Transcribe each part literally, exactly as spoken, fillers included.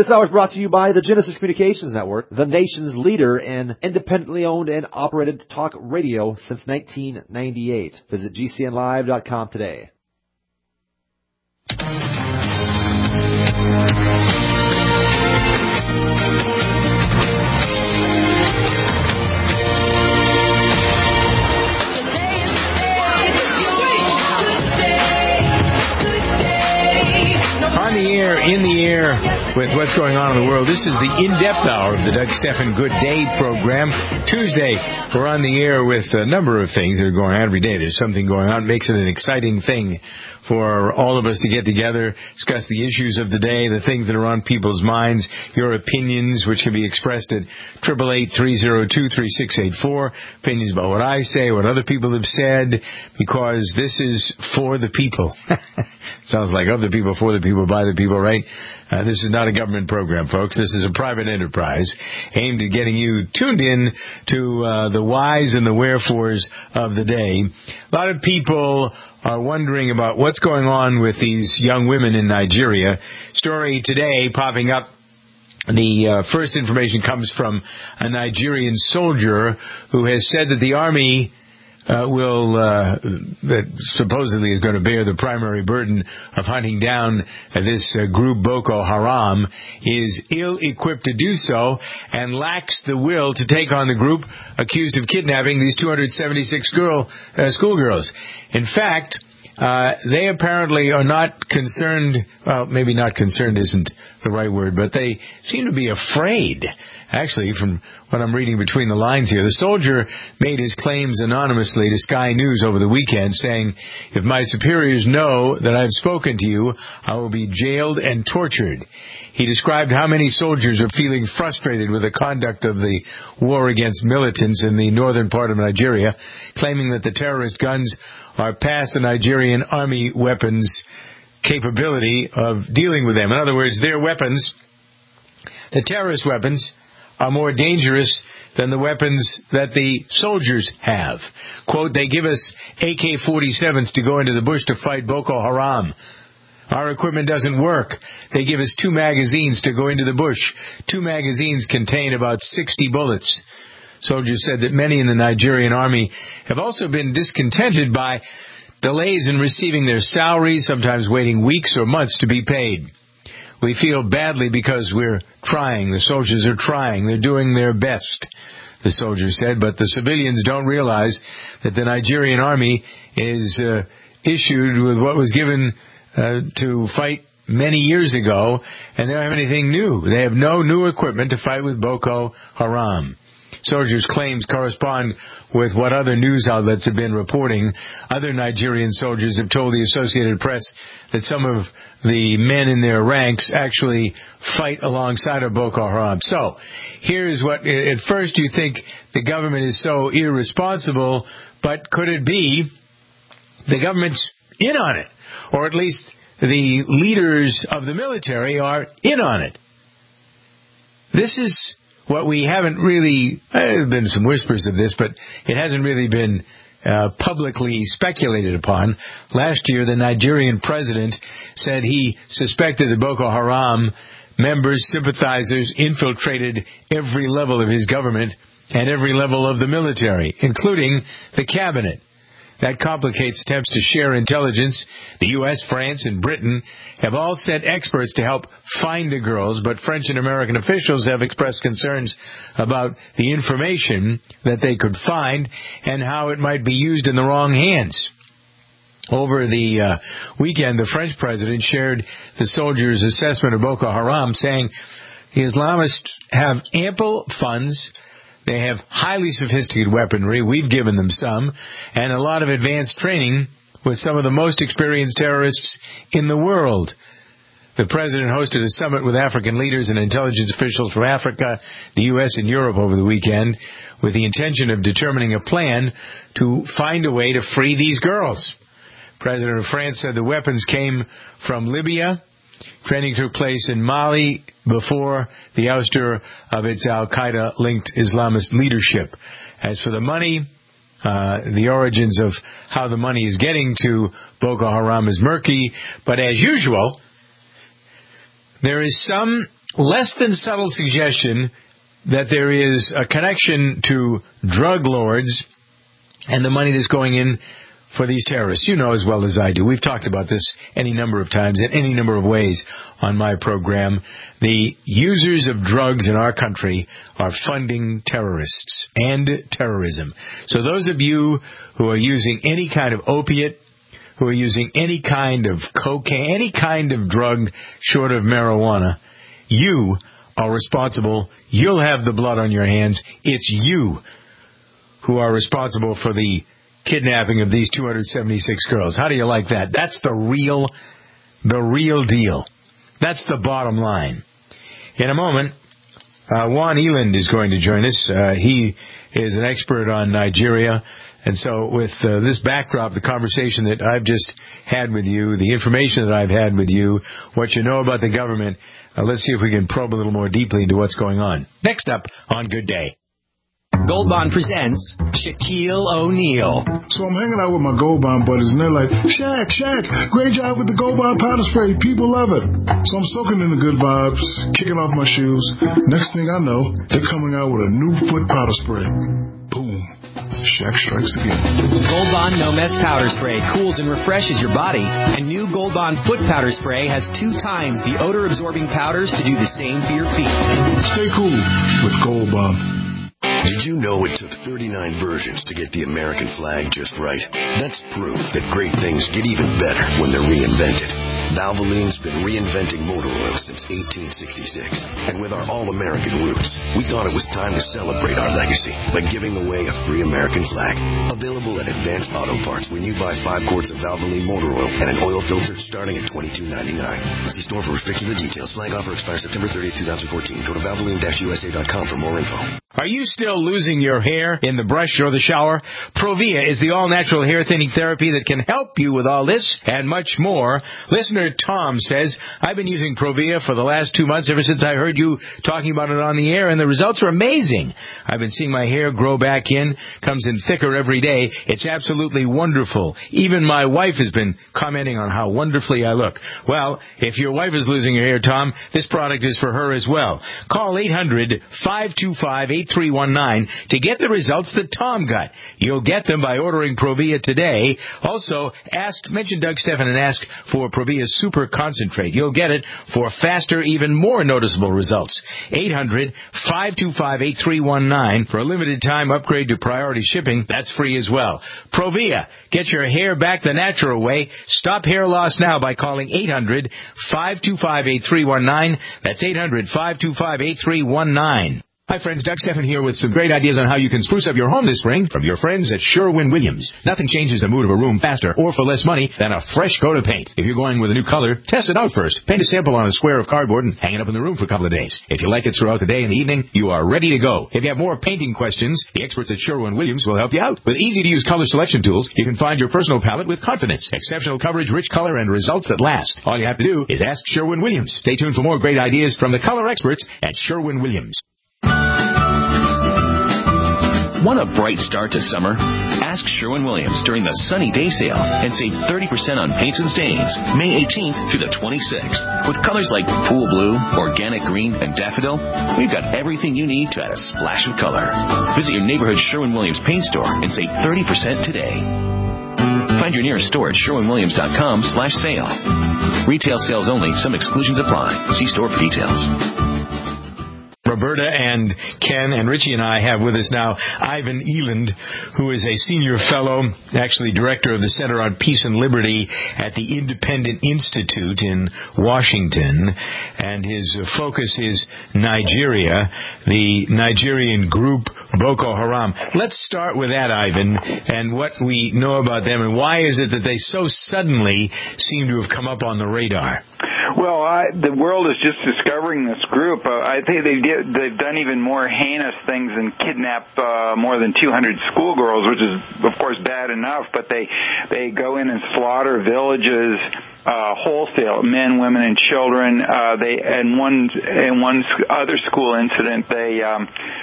This hour is brought to you by the Genesis Communications Network, the nation's leader in independently owned and operated talk radio since nineteen ninety-eight. Visit G C N live dot com today. On the air, in the air, with what's going on in the world. This is the in-depth hour of the Doug Stephan Good Day program. Tuesday, we're on the air with a number of things that are going on every day. There's something going on. It makes it an exciting thing for all of us to get together, discuss the issues of the day, the things that are on people's minds, your opinions, which can be expressed at eight eight eight, three oh two, three six eight four, opinions about what I say, what other people have said, because this is for the people. Sounds like of the people, for the people, by the people, right? Uh, this is not a government program, folks. This is a private enterprise aimed at getting you tuned in to uh, the whys and the wherefores of the day. A lot of people are wondering about what's going on with these young women in Nigeria. Story today popping up. The uh, first information comes from a Nigerian soldier who has said that the army Uh, will, uh, that supposedly is going to bear the primary burden of hunting down uh, this uh, group Boko Haram, is ill-equipped to do so and lacks the will to take on the group accused of kidnapping these two hundred seventy-six girl, uh, schoolgirls. In fact, uh, they apparently are not concerned, well, maybe not concerned isn't the right word, but they seem to be afraid. Actually, from what I'm reading between the lines here, the soldier made his claims anonymously to Sky News over the weekend, saying, "If my superiors know that I've spoken to you, I will be jailed and tortured." He described how many soldiers are feeling frustrated with the conduct of the war against militants in the northern part of Nigeria, claiming that the terrorist guns are past the Nigerian army weapons capability of dealing with them. In other words, their weapons, the terrorist weapons, are more dangerous than the weapons that the soldiers have. Quote, "They give us A K forty-sevens to go into the bush to fight Boko Haram. Our equipment doesn't work. They give us two magazines to go into the bush. Two magazines contain about sixty bullets." Soldiers said that many in the Nigerian army have also been discontented by delays in receiving their salaries, sometimes waiting weeks or months to be paid. "We feel badly because we're trying. The soldiers are trying. They're doing their best," the soldiers said. But the civilians don't realize that the Nigerian army is uh, issued with what was given uh, to fight many years ago, and they don't have anything new. They have no new equipment to fight with Boko Haram. Soldiers' claims correspond with what other news outlets have been reporting. Other Nigerian soldiers have told the Associated Press that some of the men in their ranks actually fight alongside of Boko Haram. So, here's what, at first you think the government is so irresponsible, but could it be the government's in on it? Or at least the leaders of the military are in on it. This is what we haven't really, there have been some whispers of this, but it hasn't really been uh, publicly speculated upon. Last year, the Nigerian president said he suspected that Boko Haram members, sympathizers, infiltrated every level of his government and every level of the military, including the cabinet. That complicates attempts to share intelligence. The U S, France, and Britain have all sent experts to help find the girls, but French and American officials have expressed concerns about the information that they could find and how it might be used in the wrong hands. Over the uh, weekend, the French president shared the soldiers' assessment of Boko Haram, saying the Islamists have ample funds. They have highly sophisticated weaponry. We've given them some, and a lot of advanced training with some of the most experienced terrorists in the world. The president hosted a summit with African leaders and intelligence officials from Africa, the U S, and Europe over the weekend with the intention of determining a plan to find a way to free these girls. President of France said the weapons came from Libya. Training took place in Mali before the ouster of its al-Qaeda-linked Islamist leadership. As for the money, uh, the origins of how the money is getting to Boko Haram is murky, but as usual, there is some less than subtle suggestion that there is a connection to drug lords and the money that's going in for these terrorists. You know as well as I do. We've talked about this any number of times in any number of ways on my program. The users of drugs in our country are funding terrorists and terrorism. So those of you who are using any kind of opiate, who are using any kind of cocaine, any kind of drug short of marijuana, you are responsible. You'll have the blood on your hands. It's you who are responsible for the kidnapping of these two hundred seventy-six girls. How do you like that? That's the real, the real deal. That's the bottom line. In a moment, uh, Juan Eland is going to join us. Uh, he is an expert on Nigeria. And so with uh, this backdrop, the conversation that I've just had with you, the information that I've had with you, what you know about the government, uh, let's see if we can probe a little more deeply into what's going on. Next up on Good Day. Gold Bond presents Shaquille O'Neal. So I'm hanging out with my Gold Bond buddies, and they're like, Shaq, Shaq, great job with the Gold Bond powder spray. People love it. So I'm soaking in the good vibes, kicking off my shoes. Next thing I know, they're coming out with a new foot powder spray. Boom. Shaq strikes again. Gold Bond No Mess Powder Spray cools and refreshes your body. And new Gold Bond Foot Powder Spray has two times the odor-absorbing powders to do the same for your feet. Stay cool with Gold Bond. Did you know it took thirty-nine versions to get the American flag just right? That's proof that great things get even better when they're reinvented. Valvoline's been reinventing motor oil since eighteen sixty-six. And with our all-American roots, we thought it was time to celebrate our legacy by giving away a free American flag. Available at Advanced Auto Parts when you buy five quarts of Valvoline motor oil and an oil filter starting at twenty-two ninety-nine. See store for restrictions and details. Flag offer expires September thirtieth, twenty fourteen. Go to Valvoline U S A dot com for more info. Are you still losing your hair in the brush or the shower? Provia is the all-natural hair thinning therapy that can help you with all this and much more. Listener Tom says, I've been using Provia for the last two months ever since I heard you talking about it on the air, and the results are amazing. I've been seeing my hair grow back in, comes in thicker every day. It's absolutely wonderful. Even my wife has been commenting on how wonderfully I look. Well, if your wife is losing her hair, Tom, this product is for her as well. Call eight hundred, five two five, eight three one nine to get the results that Tom got. You'll get them by ordering Provia today. Also, ask, mention Doug Stephan and ask for Provia Super Concentrate. You'll get it for faster, even more noticeable results. eight hundred, five two five, eight three one nine. For a limited time, upgrade to priority shipping. That's free as well. Provia. Get your hair back the natural way. Stop hair loss now by calling eight hundred, five two five, eight three one nine. That's eight hundred, five two five, eight three one nine. Hi friends, Doug Stephan here with some great ideas on how you can spruce up your home this spring from your friends at Sherwin-Williams. Nothing changes the mood of a room faster or for less money than a fresh coat of paint. If you're going with a new color, test it out first. Paint a sample on a square of cardboard and hang it up in the room for a couple of days. If you like it throughout the day and the evening, you are ready to go. If you have more painting questions, the experts at Sherwin-Williams will help you out. With easy-to-use color selection tools, you can find your personal palette with confidence. Exceptional coverage, rich color, and results that last. All you have to do is ask Sherwin-Williams. Stay tuned for more great ideas from the color experts at Sherwin-Williams. Want a bright start to summer? Ask Sherwin-Williams during the Sunny Day Sale and save thirty percent on paints and stains May eighteenth through the twenty-sixth. With colors like pool blue, organic green, and daffodil, we've got everything you need to add a splash of color. Visit your neighborhood Sherwin-Williams paint store and save thirty percent today. Find your nearest store at Sherwin Williams dot com slash sale. Retail sales only. Some exclusions apply. See store for details. Roberta and Ken and Richie and I have with us now Ivan Eland, who is a senior fellow, actually director of the Center on Peace and Liberty at the Independent Institute in Washington. And his focus is Nigeria, the Nigerian group Boko Haram. Let's start with that, Ivan, and what we know about them, and why is it that they so suddenly seem to have come up on the radar? Well, I, the world is just discovering this group. Uh, I think they get, they've done even more heinous things than kidnap uh, more than two hundred schoolgirls, which is, of course, bad enough. But they they go in and slaughter villages uh, wholesale, men, women, and children. Uh, they and one in one other school incident, they um,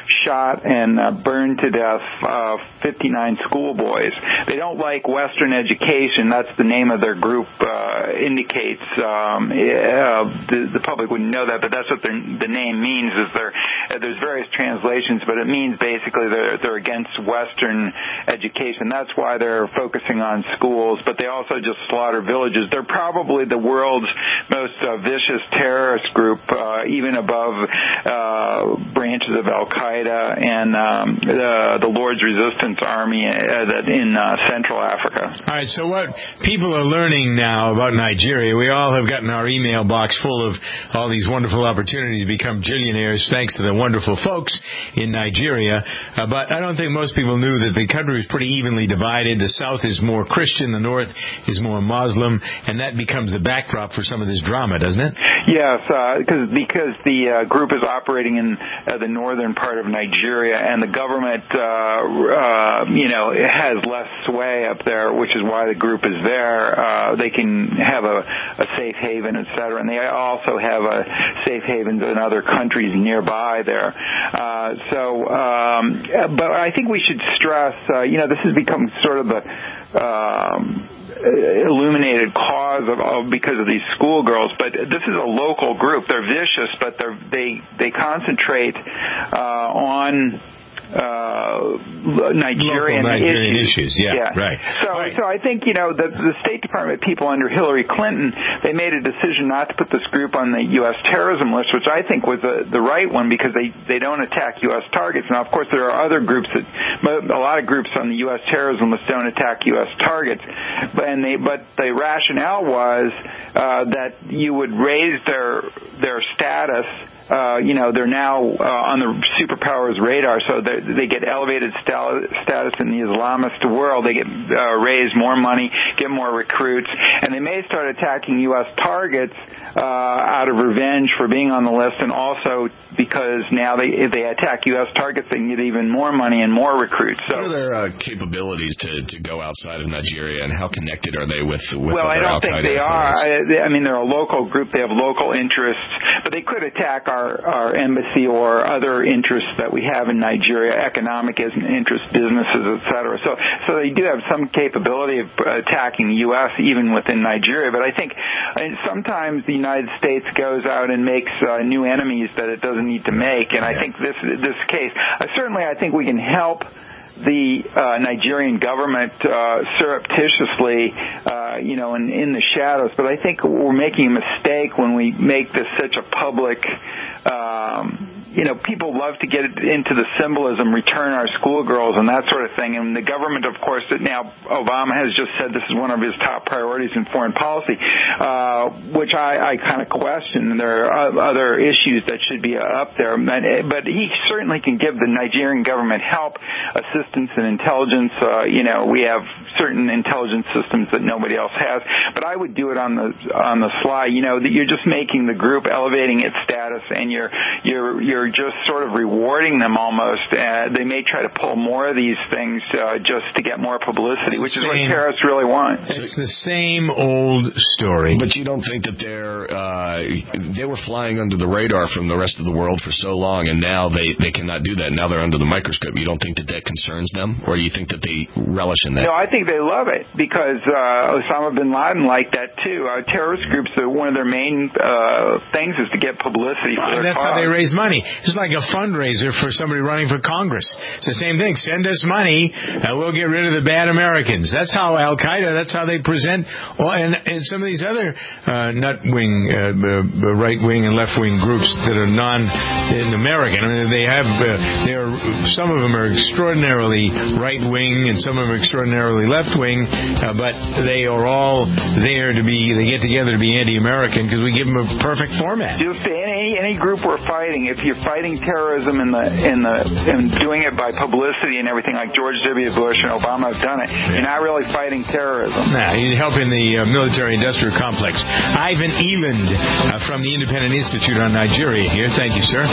shot and uh, burned to death uh, fifty-nine schoolboys. They don't like Western education. That's the name of their group uh, indicates. Um, uh, the, the public wouldn't know that, but that's what their, the name means. Is there? Uh, there's various translations, but it means basically they're, they're against Western education. That's why they're focusing on schools, but they also just slaughter villages. They're probably the world's most uh, vicious terrorist group, uh, even above uh, branches of Al-Qaeda and um, the, the Lord's Resistance Army uh, in uh, Central Africa. All right, so what people are learning now about Nigeria, we all have gotten our email box full of all these wonderful opportunities to become gillionaires thanks to the wonderful folks in Nigeria, uh, but I don't think most people knew that the country is pretty evenly divided. The South is more Christian, the North is more Muslim, and that becomes the backdrop for some of this drama, doesn't it? Yes, uh, cause, because the uh, group is operating in uh, the northern part of Nigeria, and the government, uh, uh, you know, has less sway up there, which is why the group is there. Uh, they can have a, a safe haven, et cetera, and they also have a safe havens in other countries nearby there. Uh, so, um, but I think we should stress, uh, you know, this has become sort of the um, illuminated cause of, of because of these schoolgirls, but this is a local group. They're vicious, but they're, they they concentrate uh, on uh Nigerian, Nigerian issues. issues. Yeah, yeah, right. So, right. so I think you know the, the State Department people under Hillary Clinton, they made a decision not to put this group on the U S terrorism list, which I think was the, the right one because they they don't attack U S targets. Now, of course, there are other groups that a lot of groups on the U S terrorism list don't attack U S targets, but and they but the rationale was uh, that you would raise their their status. Uh, you know, they're now uh, on the superpowers radar, so they, they get elevated status in the Islamist world. They get uh, raise more money, get more recruits, and they may start attacking U S targets uh, out of revenge for being on the list, and also because now they if they attack U S targets, they can get even more money and more recruits. So, what are their uh, capabilities to, to go outside of Nigeria, and how connected are they with, with well, other I don't Al-Qaeda think they are. affiliates? I, I mean, they're a local group. They have local interests, but they could attack our Our, our embassy or other interests that we have in Nigeria, economic interests, businesses, et cetera. So, so they do have some capability of attacking the U S even within Nigeria. But I think sometimes the United States goes out and makes uh, new enemies that it doesn't need to make. And I think this this case, uh, certainly, I think we can help the uh, Nigerian government uh, surreptitiously, uh, you know, in, in the shadows. But I think we're making a mistake when we make this such a public, um, you know, people love to get into the symbolism, return our schoolgirls and that sort of thing. And the government, of course, that now Obama has just said this is one of his top priorities in foreign policy, uh, which I, I kind of question. There are other issues that should be up there. But he certainly can give the Nigerian government help, assistance, and intelligence. Uh, you know, we have certain intelligence systems that nobody else has. But I would do it on the on the sly. You know, that you're just making the group, elevating its status, and you're you're you're just sort of rewarding them almost. Uh, they may try to pull more of these things uh, just to get more publicity, which is what terrorists really want. It's the same old story. But you don't think that they're uh, they were flying under the radar from the rest of the world for so long, and now they, they cannot do that. Now they're under the microscope. You don't think that that concerns them, or do you think that they relish in that? No, I think they love it because uh, Osama bin Laden liked that too. Uh, terrorist groups, are one of their main uh, things is to get publicity for well, their that's cause. How they raise money. It's like a fundraiser for somebody running for Congress. It's the same thing. Send us money, and we'll get rid of the bad Americans. That's how Al-Qaeda, that's how they present. Well, and, and some of these other uh, nut-wing, uh, right-wing and left-wing groups that are non-American. I mean, they have, uh, they are, some of them are extraordinarily right-wing, and some of them are extraordinarily left-wing, uh, but they are all there to be, they get together to be anti-American because we give them a perfect format. Just any, any group we're fighting, if you're fighting terrorism in the in the and doing it by publicity and everything like George W. Bush and Obama have done it, you're not really fighting terrorism. Nah, you're helping the uh, military-industrial complex. Ivan Eland uh, from the Independent Institute on Nigeria here. Thank you, sir.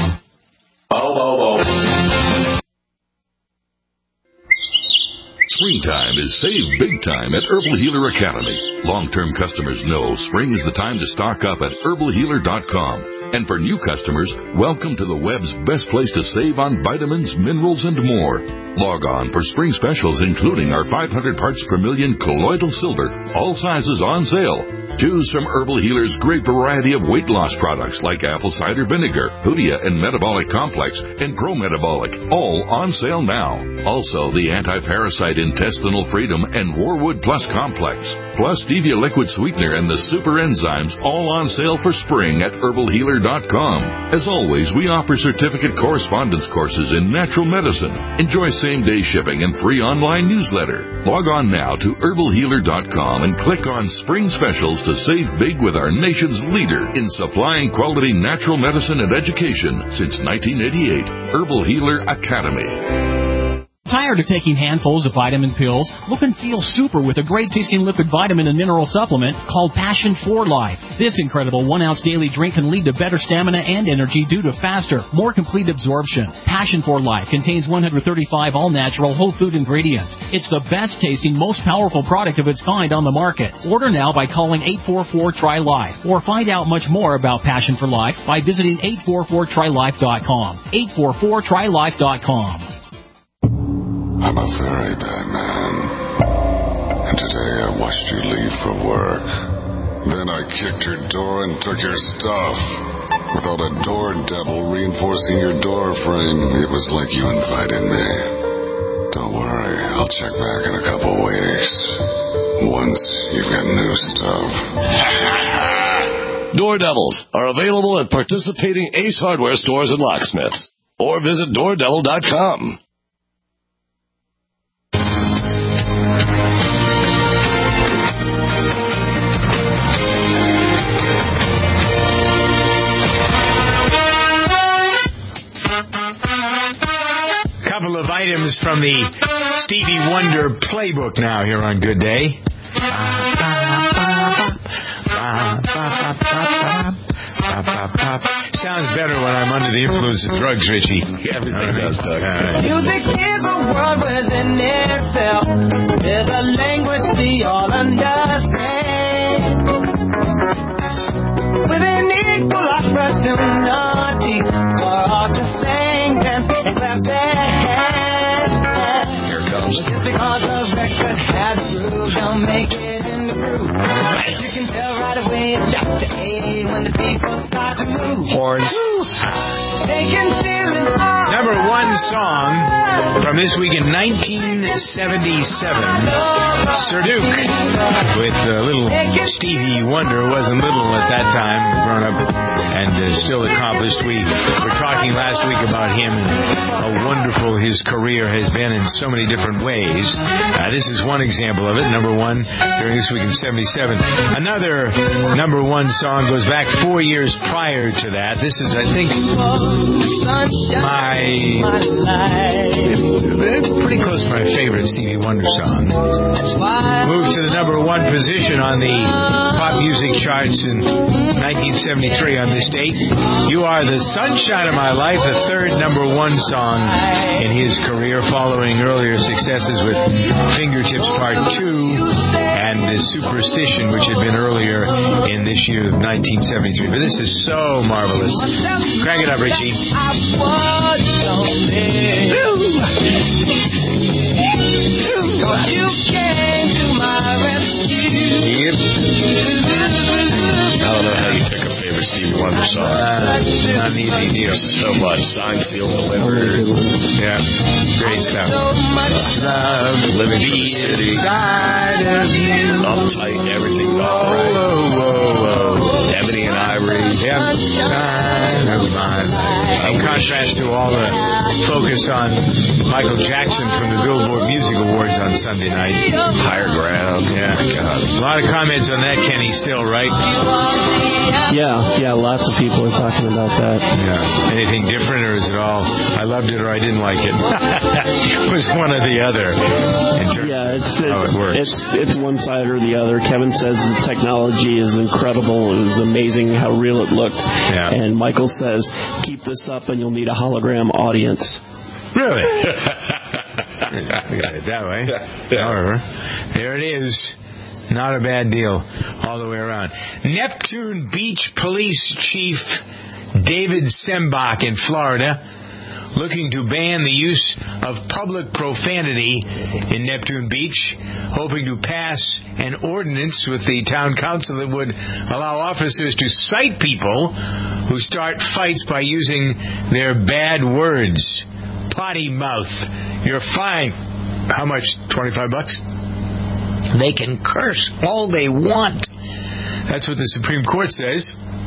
Three Springtime is save big time at Herbal Healer Academy. Long-term customers know spring is the time to stock up at herbal healer dot com. And for new customers, welcome to the web's best place to save on vitamins, minerals, and more. Log on for spring specials, including our five hundred parts per million colloidal silver, all sizes on sale. Choose from Herbal Healer's great variety of weight loss products like apple cider vinegar, Hoodia and Metabolic Complex, and Pro Metabolic, all on sale now. Also, the Anti-Parasite Intestinal Freedom and Warwood Plus Complex, plus Stevia Liquid Sweetener and the Super Enzymes, all on sale for spring at herbal healer dot com. As always, we offer certificate correspondence courses in natural medicine. Enjoy same-day shipping and free online newsletter. Log on now to herbal healer dot com and click on Spring Specials to save big with our nation's leader in supplying quality natural medicine and education since nineteen eighty-eight. Herbal Healer Academy. Tired of taking handfuls of vitamin pills? Look and feel super with a great-tasting liquid vitamin and mineral supplement called Passion for Life. This incredible one-ounce daily drink can lead to better stamina and energy due to faster, more complete absorption. Passion for Life contains one hundred thirty-five all-natural whole food ingredients. It's the best-tasting, most powerful product of its kind on the market. Order now by calling eight four four, T R Y Life, or find out much more about Passion for Life by visiting eight four four try life dot com. eight four four try life dot com. I'm a very bad man, and today I watched you leave for work. Then I kicked your door and took your stuff. Without a door devil reinforcing your door frame, it was like you invited me. Don't worry, I'll check back in a couple weeks, once you've got new stuff. Door Devils are available at participating Ace Hardware stores and locksmiths, or visit door devil dot com. Couple of items from the Stevie Wonder playbook now here on Good Day. Sounds better when I'm under the influence of drugs, Richie. Everything right. does, Doug. Right. Music is a world within itself. There's a language we all understand. With an equal opportunity for all to sing, dance, and clap their hands. Here it comes. Just because a record has a groove, don't make it in the groove. But you can tell right away it's Doctor A when the people start to move. Horns. They can feel it all. Number one song from this week in nineteen seventy-seven, Sir Duke, with uh, little Stevie Wonder. Wasn't little at that time, grown up and uh, still accomplished. We were talking last week about him and how wonderful his career has been in so many different ways. Uh, this is one example of it, number one during this week in seventy-seven. Another number one song goes back four years prior to that. This is, I think, my pretty close to my favorite Stevie Wonder song. Moved to the number one position on the pop music charts in nineteen seventy-three on this date. You Are the Sunshine of My Life, the third number one song in his career, following earlier successes with Fingertips Part two and Superstition, which had been earlier in this year of nineteen seventy-three. But this is so marvelous. Crank it up, Richie. Yep. I don't know how you pick a favorite Stevie Wonder song. Uh, not an easy deal. So much. Signed, sealed, delivered. Yeah. Great stuff. Love, living for the city. Side of you. Uptight, everything's all right. Whoa, whoa, whoa. Ebony and Ivory. Yep. Side of my life. In contrast to all the focus on Michael Jackson from the Billboard Music Awards on Sunday night. Higher Ground. Yeah. Oh my God. A lot of comments on that, Kenny, still, right? Yeah, yeah, lots of people are talking about that. Yeah. Anything different, or is it all, I loved it or I didn't like it? It was one or the other. In terms yeah, it's of how it works. It's, it's one side or the other. Kevin says the technology is incredible. It was amazing how real it looked. Yeah. And Michael says, keep this up and you'll need a hologram audience. Really? Look at it that way. However, there it is. Not a bad deal all the way around. Neptune Beach Police Chief David Sembach in Florida looking to ban the use of public profanity in Neptune Beach, hoping to pass an ordinance with the town council that would allow officers to cite people who start fights by using their bad words. Potty mouth. You're fined. How much? twenty-five bucks? They can curse all they want. That's what the Supreme Court says.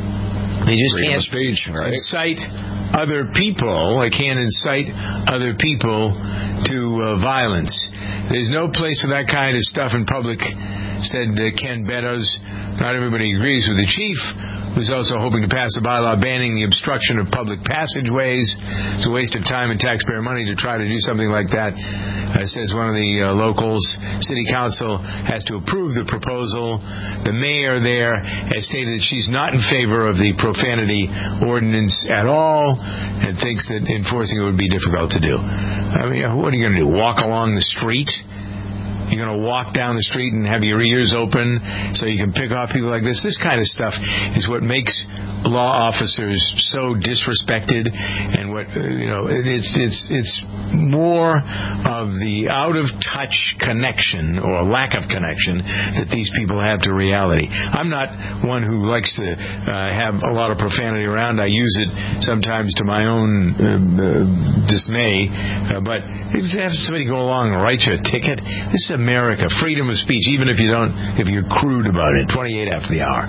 They just Freedom can't of speech, right? incite other people. They can't incite other people to uh, violence. There's no place for that kind of stuff in public, said uh, Ken Beddoes. Not everybody agrees with the chief, who's also hoping to pass a bylaw banning the obstruction of public passageways. It's a waste of time and taxpayer money to try to do something like that. Uh, says one of the uh, locals. City Council has to approve the proposal. The mayor there has stated that she's not in favor of the profanity ordinance at all and thinks that enforcing it would be difficult to do. I mean, what are you going to do? Walk along the street? You're going to walk down the street and have your ears open so you can pick off people like this. This kind of stuff is what makes law officers so disrespected, and what uh, you know, it's it's it's more of the out of touch connection or lack of connection that these people have to reality. I'm not one who likes to uh, have a lot of profanity around. I use it sometimes to my own uh, uh, dismay, uh, but if you have somebody go along and write you a ticket, this is America, freedom of speech, even if you don't, if you're crude about it. twenty-eight after the hour.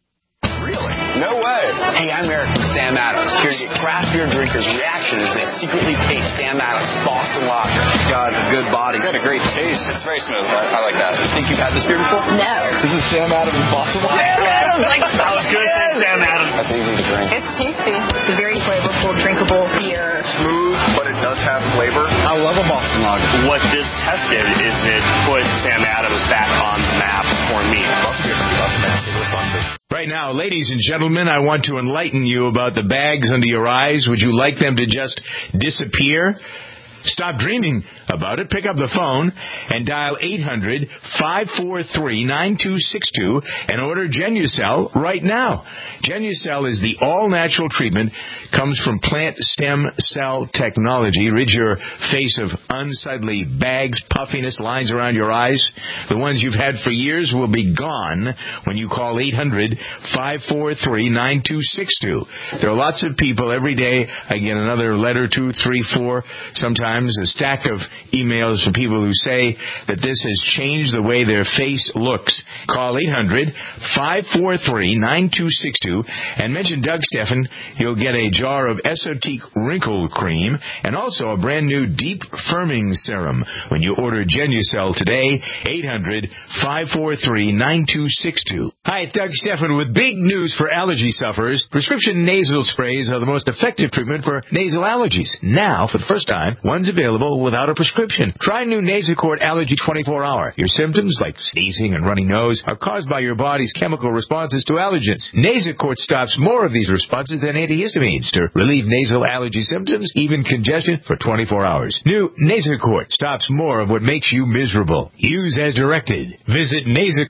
Really? No way. Hey, I'm Eric from Sam Adams, here to get craft beer drinkers' reaction as they secretly taste Sam Adams Boston Lager. It's got a good body. It's got a great taste. It's very smooth. I, I like that. Think you've had this beer before? No. This is Sam Adams Boston Lager. Sam Adams! Like, that was good. Yes. Sam Adams. That's easy to drink. It's tasty. It's a very flavorful, drinkable beer. Smooth, but it does have flavor. I love a Boston Lager. What this test did is it put Sam Adams back on the map for me. Boston beer from Boston, Massachusetts. Right now, ladies and gentlemen, I want to enlighten you about the bags under your eyes. Would you like them to just disappear? Stop dreaming about it. Pick up the phone and dial eight hundred, five four three, nine two six two and order Genucel right now. Genucel is the all-natural treatment, comes from plant stem cell technology. Rid your face of unsightly bags, puffiness, lines around your eyes. The ones you've had for years will be gone when you call eight hundred, five four three, nine two six two. There are lots of people every day. I get another letter, two, three, four, sometimes a stack of emails from people who say that this has changed the way their face looks. Call eight hundred, five four three, nine two six two and mention Doug Steffen. You'll get a jar of Esotique Wrinkle Cream and also a brand new Deep Firming Serum when you order Genucel today. eight hundred, five four three, nine two six two. Hi, it's Doug Steffen with big news for allergy sufferers. Prescription nasal sprays are the most effective treatment for nasal allergies. Now, for the first time, one's available without a prescription. Try new Nasacort Allergy twenty-four hour. Your symptoms, like sneezing and runny nose, are caused by your body's chemical responses to allergens. Nasacort stops more of these responses than antihistamines to relieve nasal allergy symptoms, even congestion, for twenty-four hours. New Nasacort stops more of what makes you miserable. Use as directed. Visit Nasacort.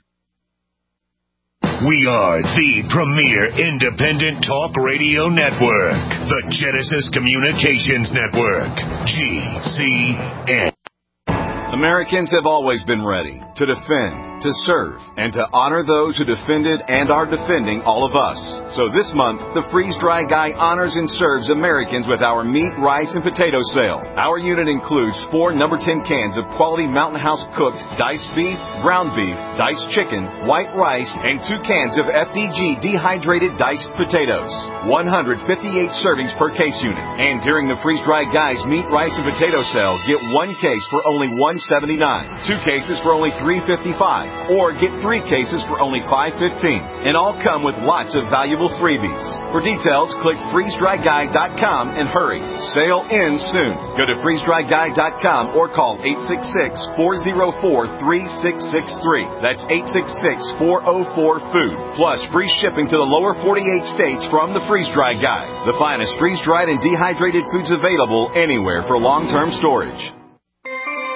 We are the premier independent talk radio network, the Genesis Communications Network, G C N. Americans have always been ready to defend, to serve, and to honor those who defended and are defending all of us. So this month, the Freeze Dry Guy honors and serves Americans with our meat, rice, and potato sale. Our unit includes four number ten cans of quality Mountain House cooked diced beef, ground beef, diced chicken, white rice, and two cans of F D G dehydrated diced potatoes. one hundred fifty-eight servings per case unit. And during the Freeze Dry Guy's meat, rice, and potato sale, get one case for only one seventy-nine, two cases for only three fifty-five, or get three cases for only five fifteen. And all come with lots of valuable freebies. For details, click freeze dry guy dot com and hurry. Sale ends soon. Go to freeze dry guy dot com or call eight six six, four oh four, three six six three. That's eight six six, four oh four, food. Plus free shipping to the lower forty-eight states from the Freeze Dry Guy. The finest freeze-dried and dehydrated foods available anywhere for long-term storage.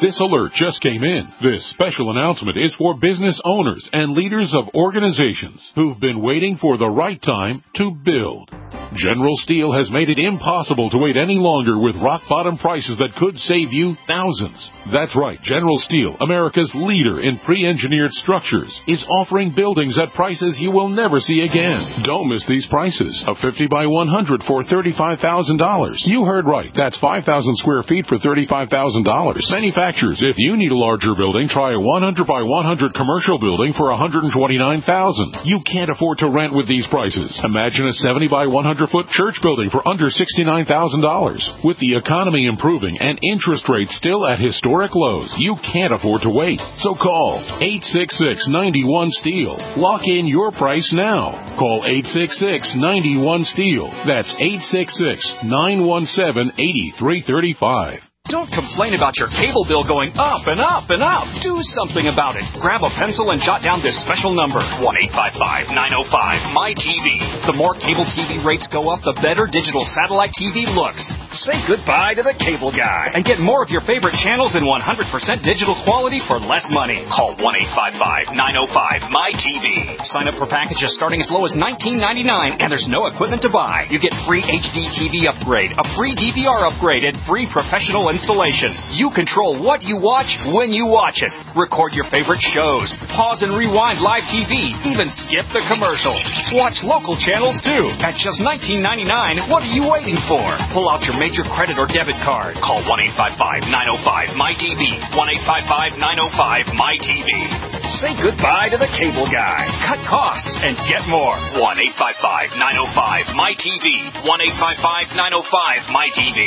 This alert just came in. This special announcement is for business owners and leaders of organizations who've been waiting for the right time to build. General Steel has made it impossible to wait any longer with rock-bottom prices that could save you thousands. That's right. General Steel, America's leader in pre-engineered structures, is offering buildings at prices you will never see again. Don't miss these prices. A fifty by one hundred for thirty-five thousand dollars. You heard right. That's five thousand square feet for thirty-five thousand dollars. Manufacturers, if you need a larger building, try a one hundred by one hundred commercial building for one hundred twenty-nine thousand dollars. You can't afford to rent with these prices. Imagine a seventy by one hundred foot church building for under sixty-nine thousand dollars. With the economy improving and interest rates still at historic lows, you can't afford to wait. So call eight six six, nine one, STEEL. Lock in your price now. Call eight six six, nine one, STEEL. That's eight six six, nine one seven, eight three three five. Don't complain about your cable bill going up and up and up. Do something about it. Grab a pencil and jot down this special number, one eight five five, nine oh five, M Y T V. The more cable T V rates go up, the better digital satellite T V looks. Say goodbye to the cable guy and get more of your favorite channels in one hundred percent digital quality for less money. Call one eight five five, nine oh five, M Y T V. Sign up for packages starting as low as nineteen ninety-nine, and there's no equipment to buy. You get free H D T V upgrade, a free D V R upgrade, and free professional installation. You control what you watch when you watch it. Record your favorite shows. Pause and rewind live T V. Even skip the commercials. Watch local channels too. At just nineteen ninety-nine, what are you waiting for? Pull out your major credit or debit card. Call one eight five five, nine oh five, M Y T V. one eight five five, nine oh five, M Y T V. Say goodbye to the cable guy. Cut costs and get more. one eight five five, nine oh five, M Y T V. one eight five five, nine oh five, M Y T V.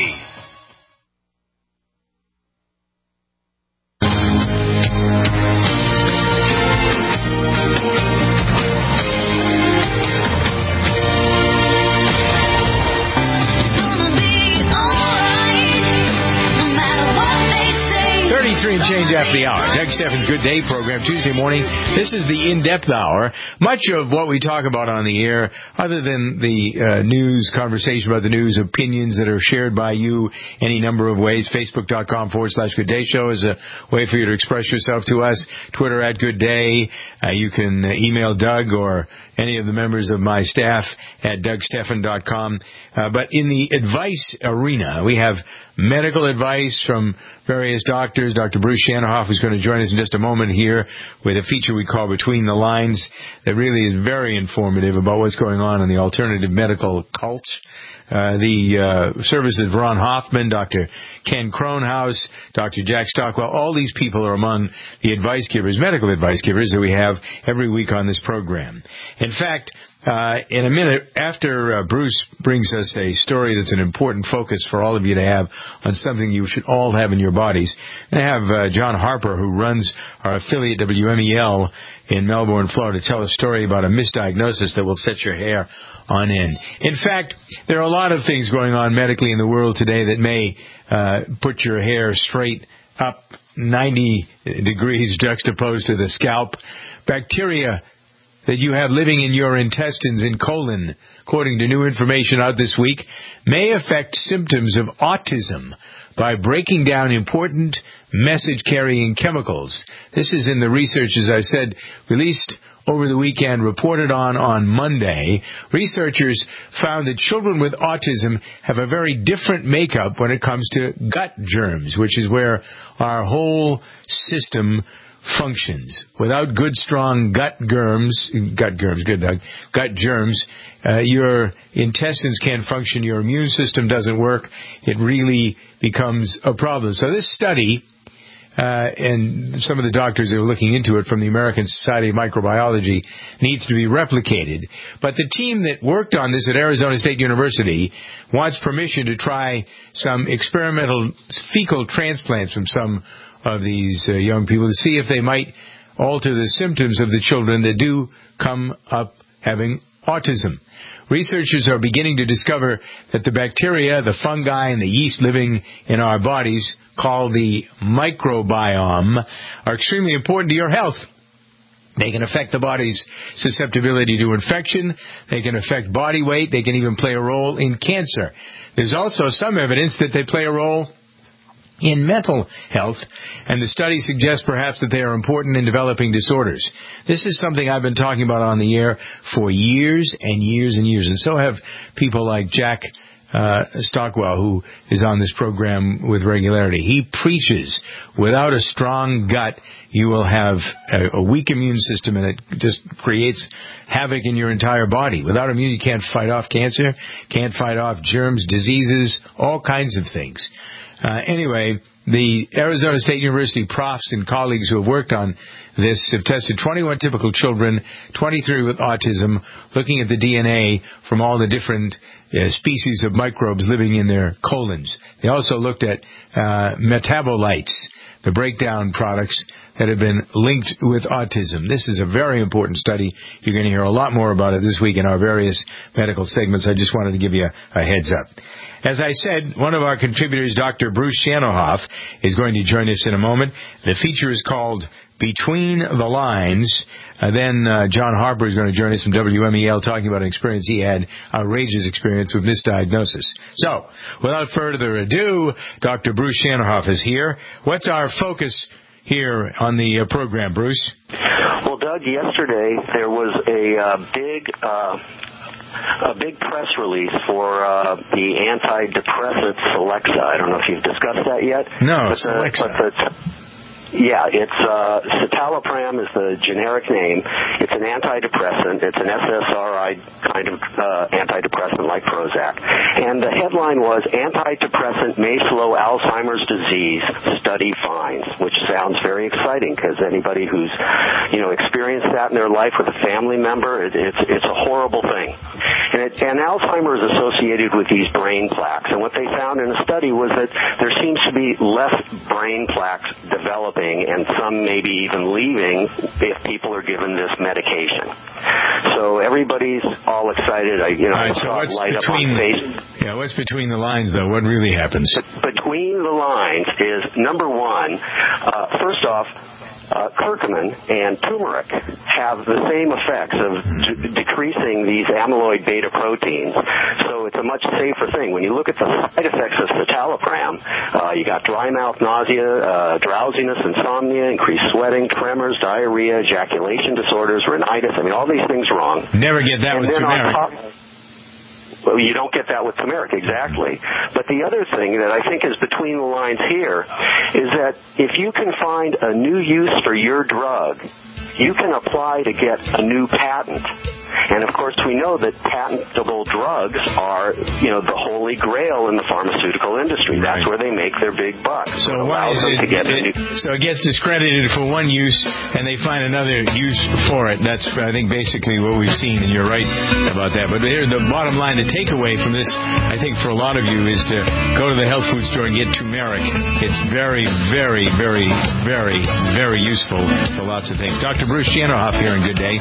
thirty-three and change after the hour. Doug Steffen's Good Day program, Tuesday morning. This is the In-Depth Hour. Much of what we talk about on the air, other than the uh, news, conversation about the news, opinions that are shared by you any number of ways. Facebook.com forward slash Good Day Show is a way for you to express yourself to us. Twitter at Good Day. Uh, you can email Doug or any of the members of my staff at Doug Steffen dot com. Uh, but in the advice arena, we have medical advice from various doctors. Doctor Bruce Shanahoff is going to join us in just a moment here with a feature we call Between the Lines that really is very informative about what's going on in the alternative medical cult. Uh, the uh, services of Ron Hoffman, Doctor Ken Kronhaus, Doctor Jack Stockwell, all these people are among the advice givers, medical advice givers that we have every week on this program. In fact, Uh, in a minute, after uh, Bruce brings us a story that's an important focus for all of you to have on something you should all have in your bodies, I have uh, John Harper, who runs our affiliate W M E L in Melbourne, Florida, tell a story about a misdiagnosis that will set your hair on end. In fact, there are a lot of things going on medically in the world today that may uh, put your hair straight up ninety degrees juxtaposed to the scalp. Bacteria that you have living in your intestines and colon, according to new information out this week, may affect symptoms of autism by breaking down important message-carrying chemicals. This is in the research, as I said, released over the weekend, reported on on Monday. Researchers found that children with autism have a very different makeup when it comes to gut germs, which is where our whole system functions. Without good, strong gut germs, gut germs, good Doug, gut germs, uh, your intestines can't function, your immune system doesn't work, it really becomes a problem. So this study, uh, and some of the doctors that are looking into it from the American Society of Microbiology, needs to be replicated. But the team that worked on this at Arizona State University wants permission to try some experimental fecal transplants from some of these uh, young people to see if they might alter the symptoms of the children that do come up having autism. Researchers are beginning to discover that the bacteria, the fungi, and the yeast living in our bodies, called the microbiome, are extremely important to your health. They can affect the body's susceptibility to infection. They can affect body weight. They can even play a role in cancer. There's also some evidence that they play a role in mental health, and the study suggests perhaps that they are important in developing disorders. This is something I've been talking about on the air for years and years and years, and so have people like Jack Uh, Stockwell, who is on this program with regularity. He preaches, without a strong gut, you will have a, a weak immune system, and it just creates havoc in your entire body. Without immune, you can't fight off cancer, can't fight off germs, diseases, all kinds of things. Uh, anyway, the Arizona State University profs and colleagues who have worked on this have tested twenty-one typical children, twenty-three with autism, looking at the D N A from all the different uh, species of microbes living in their colons. They also looked at uh, metabolites, the breakdown products that have been linked with autism. This is a very important study. You're going to hear a lot more about it this week in our various medical segments. I just wanted to give you a, a heads up. As I said, one of our contributors, Doctor Bruce Shanohoff, is going to join us in a moment. The feature is called Between the Lines. Uh, then uh, John Harper is going to join us from W M E L talking about an experience he had, outrageous experience with misdiagnosis. So, without further ado, Doctor Bruce Shanohoff is here. What's our focus here on the uh, program, Bruce? Well, Doug, yesterday there was a uh, big... Uh A big press release for uh, the antidepressant Celexa. I don't know if you've discussed that yet. No, but the, Celexa. But the, yeah, it's uh, citalopram is the generic name. It's an antidepressant. It's an S S R I kind of uh, antidepressant like Prozac. And the headline was, Antidepressant May Slow Alzheimer's Disease, Study Finds, which sounds very exciting because anybody who's, you know, experienced that in their life with a family member, it, it's, it's a horrible thing. And, it, and Alzheimer's is associated with these brain plaques. And what they found in a study was that there seems to be less brain plaques developing and some maybe even leaving if people are given this medication. So everybody's all excited. I, you know, all right, I so saw what's it light between, up on Facebook. Yeah, what's between the lines, though? What really happens? Between the lines is, number one, uh, first off, Uh, curcumin and turmeric have the same effects of d- decreasing these amyloid beta proteins. So it's a much safer thing. When you look at the side effects of citalopram, uh, you got dry mouth, nausea, uh, drowsiness, insomnia, increased sweating, tremors, diarrhea, ejaculation disorders, rhinitis. I mean, all these things wrong. Never get that and with then turmeric. On top, Well, you don't get that with turmeric, exactly. But the other thing that I think is between the lines here is that if you can find a new use for your drug, you can apply to get a new patent. And, of course, we know that patentable drugs are, you know, the holy grail in the pharmaceutical industry. Right. That's where they make their big bucks. So, it why is it, to get it, new... so it gets discredited for one use, and they find another use for it. That's, I think, basically what we've seen, and you're right about that. But here, the bottom line, the takeaway from this, I think, for a lot of you, is to go to the health food store and get turmeric. It's very, very, very, very, very useful for lots of things. Doctor Bruce Shanohoff here, and good day.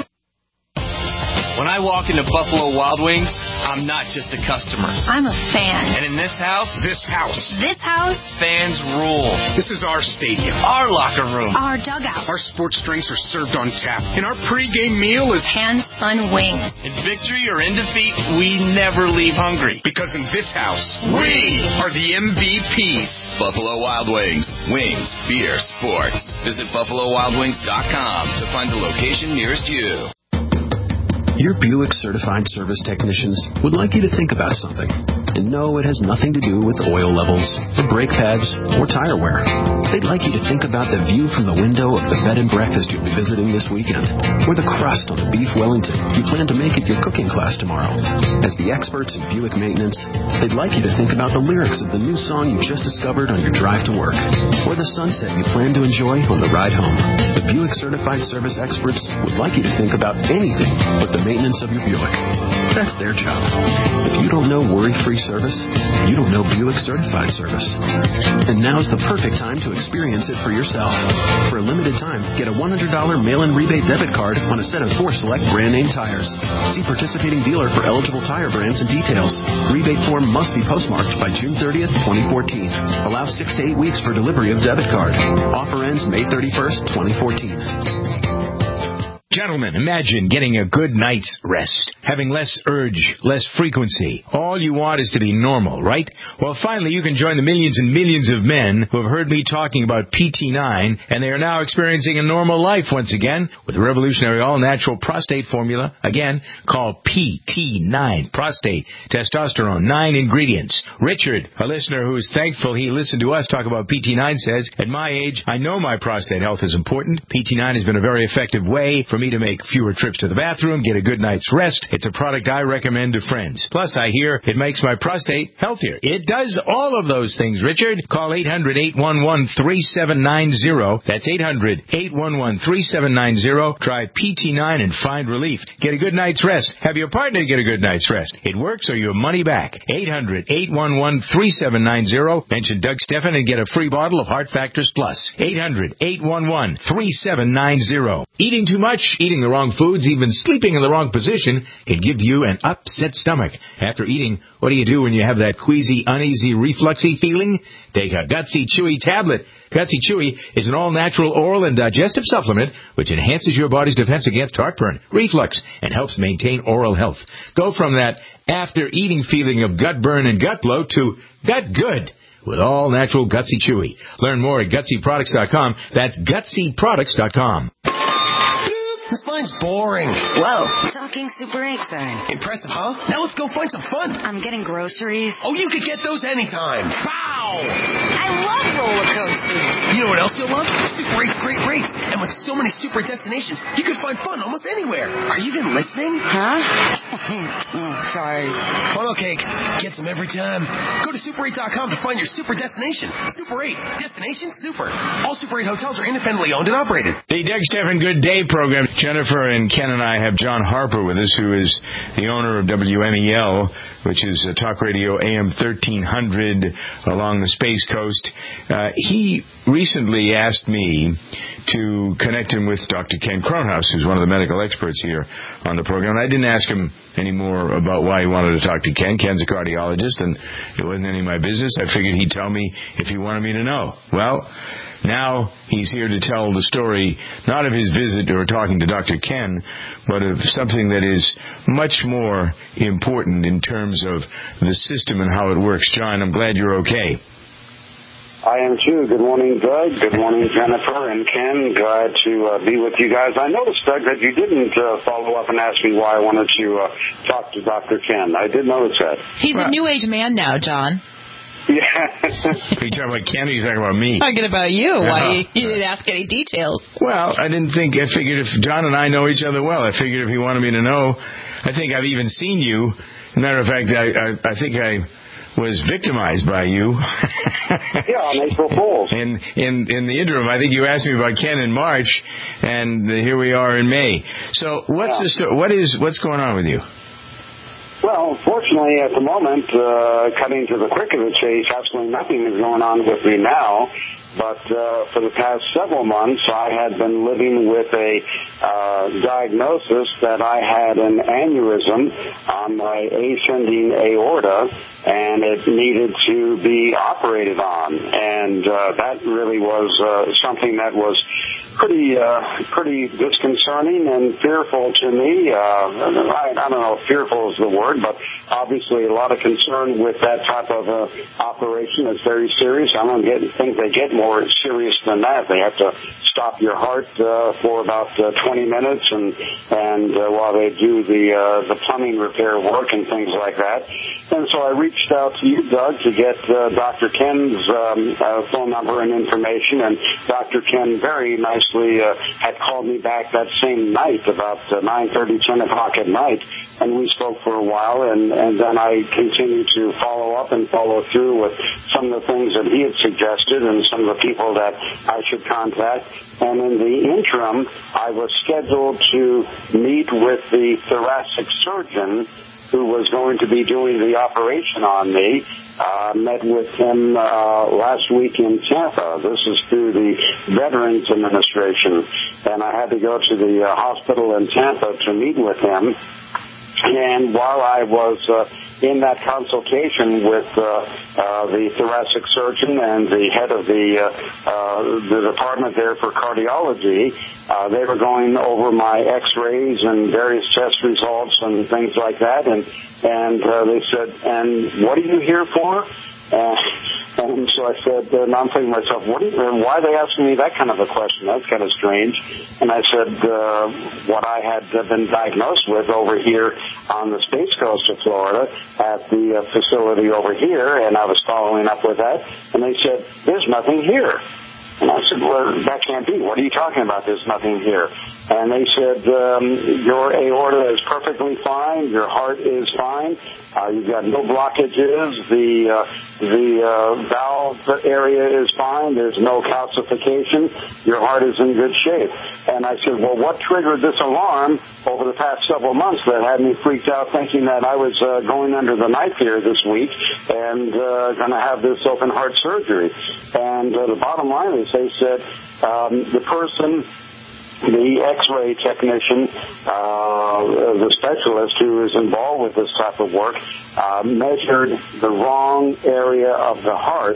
When I walk into Buffalo Wild Wings, I'm not just a customer. I'm a fan. And in this house, This house. This house. fans rule. This is our stadium. Our locker room. Our dugout. Our sports drinks are served on tap. And our pregame meal is hand-spun wings. In victory or in defeat, we never leave hungry. Because in this house, we are the M V Ps. Buffalo Wild Wings. Wings, beer, sports. Visit buffalo wild wings dot com to find the location nearest you. Your Buick certified service technicians would like you to think about something. And no, it has nothing to do with oil levels, or brake pads, or tire wear. They'd like you to think about the view from the window of the bed and breakfast you'll be visiting this weekend, or the crust on the beef Wellington you plan to make at your cooking class tomorrow. As the experts in Buick maintenance, they'd like you to think about the lyrics of the new song you just discovered on your drive to work, or the sunset you plan to enjoy on the ride home. The Buick certified service experts would like you to think about anything but the maintenance of your Buick. That's their job. If you don't know worry-free service, you don't know Buick certified service. And now's the perfect time to experience it for yourself. For a limited time, get a one hundred dollars mail-in rebate debit card on a set of four select brand name tires. See participating dealer for eligible tire brands and details. Rebate form must be postmarked by June thirtieth, twenty fourteen. Allow six to eight weeks for delivery of debit card. Offer ends May thirty-first, twenty fourteen. Gentlemen, imagine getting a good night's rest, having less urge, less frequency. All you want is to be normal, right? Well, finally, you can join the millions and millions of men who have heard me talking about P T nine, and they are now experiencing a normal life once again with the revolutionary all-natural prostate formula. Again, called P T nine. Prostate, testosterone, nine ingredients. Richard, a listener who is thankful he listened to us talk about P T nine, says, at my age, I know my prostate health is important. P T nine has been a very effective way for me to make fewer trips to the bathroom, get a good night's rest. It's a product I recommend to friends. Plus, I hear it makes my prostate healthier. It does all of those things, Richard. Call eight hundred, eight one one, three seven nine zero. That's eight hundred, eight one one, three seven nine zero. Try P T nine and find relief. Get a good night's rest. Have your partner get a good night's rest. It works or your money back. eight hundred, eight one one, three seven nine zero. Mention Doug Stephan and get a free bottle of Heart Factors Plus. eight hundred, eight one one, three seven nine zero. Eating too much, eating the wrong foods, even sleeping in the wrong position can give you an upset stomach. After eating, what do you do when you have that queasy, uneasy, refluxy feeling? Take a Gutsy Chewy tablet. Gutsy Chewy is an all-natural oral and digestive supplement which enhances your body's defense against heartburn, reflux, and helps maintain oral health. Go from that after-eating feeling of gut burn and gut bloat to gut good with all-natural Gutsy Chewy. Learn more at gutsy products dot com. That's gutsy products dot com. This line's boring. Whoa. Talking Super eight sign. Impressive, huh? Now let's go find some fun. I'm getting groceries. Oh, you could get those anytime. Pow! I love roller coasters. You know what else you'll love? Super eight's great rates. And with so many super destinations, you could find fun almost anywhere. Are you even listening? Huh? oh, sorry. Funnel cake. Gets them every time. Go to super eight dot com to find your super destination. Super eight. Destination super. All Super eight hotels are independently owned and operated. The Doug Stephan Good Day program. Jennifer and Ken and I have John Harper with us, who is the owner of W N E L, which is a talk radio A M thirteen hundred along the Space Coast. Uh, he recently asked me to connect him with Doctor Ken Kronhaus, who's one of the medical experts here on the program. And I didn't ask him any more about why he wanted to talk to Ken. Ken's a cardiologist, and it wasn't any of my business. I figured he'd tell me if he wanted me to know. Well, now he's here to tell the story, not of his visit or talking to Doctor Ken, but of something that is much more important in terms of the system and how it works. John, I'm glad you're okay. I am too. Good morning, Doug. Good morning, Jennifer and Ken. Glad to uh, be with you guys. I noticed, Doug, that you didn't uh, follow up and ask me why I wanted to uh, talk to Doctor Ken. I did notice that. He's well, a new age man now, John. Yeah. Are you talking about Ken or are you talking about me? Talking about you. Uh-huh. Why you, you didn't ask any details? Well, I didn't think, I figured if John and I know each other well, I figured if he wanted me to know, I think I've even seen you. As a matter of fact, I, I, I think I was victimized by you. Yeah, on April Fools. In, in, in the interim, I think you asked me about Ken in March, and here we are in May. So what's yeah. the sto- what is, what's going on with you? Well, fortunately, at the moment, uh, cutting to the quick of the chase, absolutely nothing is going on with me now. But uh, for the past several months, I had been living with a uh, diagnosis that I had an aneurysm on my ascending aorta, and it needed to be operated on. And uh, that really was uh, something that was pretty uh, pretty disconcerting and fearful to me. Uh, I, I don't know if fearful is the word, but obviously a lot of concern with that type of uh, operation. It's very serious. I don't get, think they get more serious than that. They have to stop your heart uh, for about uh, twenty minutes, and and uh, while they do the uh, the plumbing repair work and things like that. And so I reached out to you, Doug, to get uh, Doctor Ken's um, uh, phone number and information, and Doctor Ken very nicely uh, had called me back that same night, about uh, nine thirty, ten o'clock at night, and we spoke for a while, and, and then I continued to follow up and follow through with some of the things that he had suggested and some of the people that I should contact. And in the interim, I was scheduled to meet with the thoracic surgeon who was going to be doing the operation on me. Uh, met with him uh, last week in Tampa. This is through the Veterans Administration. And I had to go to the uh, hospital in Tampa to meet with him. And while I was uh, in that consultation with uh, uh, the thoracic surgeon and the head of the uh, uh, the department there for cardiology, uh, they were going over my X-rays and various test results and things like that, and and uh, they said, "And what are you here for?" Uh, and so I said, and I'm thinking to myself, what are you, why are they asking me that kind of a question? That's kind of strange. And I said uh, what I had been diagnosed with over here on the States Coast of Florida at the uh, facility over here, and I was following up with that. And they said, there's nothing here. And I said, well, that can't be. What are you talking about? There's nothing here. And they said, um, your aorta is perfectly fine. Your heart is fine. Uh, you've got no blockages. The uh, the uh, valve area is fine. There's no calcification. Your heart is in good shape. And I said, well, what triggered this alarm over the past several months that had me freaked out thinking that I was uh, going under the knife here this week and uh, going to have this open heart surgery? And uh, the bottom line is they said um, the person, the X-ray technician, uh, the specialist who is involved with this type of work, uh, measured the wrong area of the heart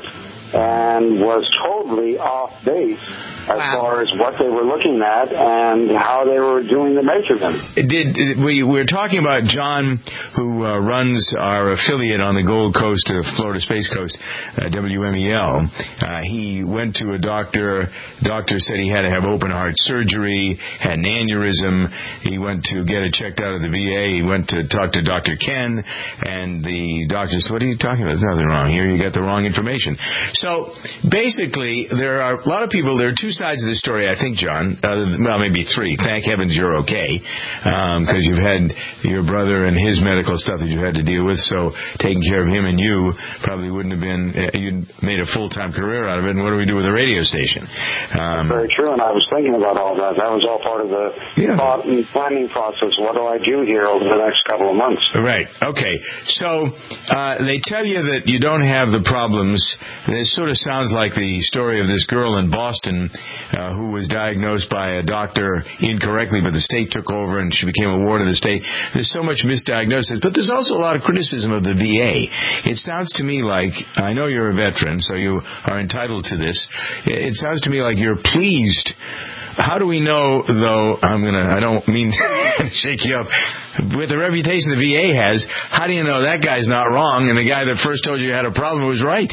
and was totally off base as wow. far as what they were looking at and how they were doing the measurements. Did we we're talking about John, who uh, runs our affiliate on the Gold Coast of Florida Space Coast, uh, W M E L. Uh, he went to a doctor. Doctor said he had to have open heart surgery, had an aneurysm. He went to get it checked out of the V A. He went to talk to Doctor Ken, and the doctor said, "What are you talking about? There's nothing wrong here. You got the wrong information." So basically, there are a lot of people. There are two sides of the story, I think, John. Uh, well, maybe three. Thank heavens you're okay, because um, you've had your brother and his medical stuff that you had to deal with. So taking care of him and you probably wouldn't have been. Uh, you'd made a full-time career out of it. And what do we do with a radio station? Um, That's very true. And I was thinking about all that. That was all part of the yeah. thought and planning process. What do I do here over the next couple of months? Right. Okay. So uh, they tell you that you don't have the problems. It sort of sounds like the story of this girl in Boston uh, who was diagnosed by a doctor incorrectly, but the state took over and she became a ward of the state. There's so much misdiagnosis, but there's also a lot of criticism of the V A. It sounds to me like, I know you're a veteran, so you are entitled to this. It sounds to me like you're pleased. How do we know, though, I'm going to, I don't mean to shake you up, with the reputation the V A has, how do you know that guy's not wrong and the guy that first told you you had a problem was right?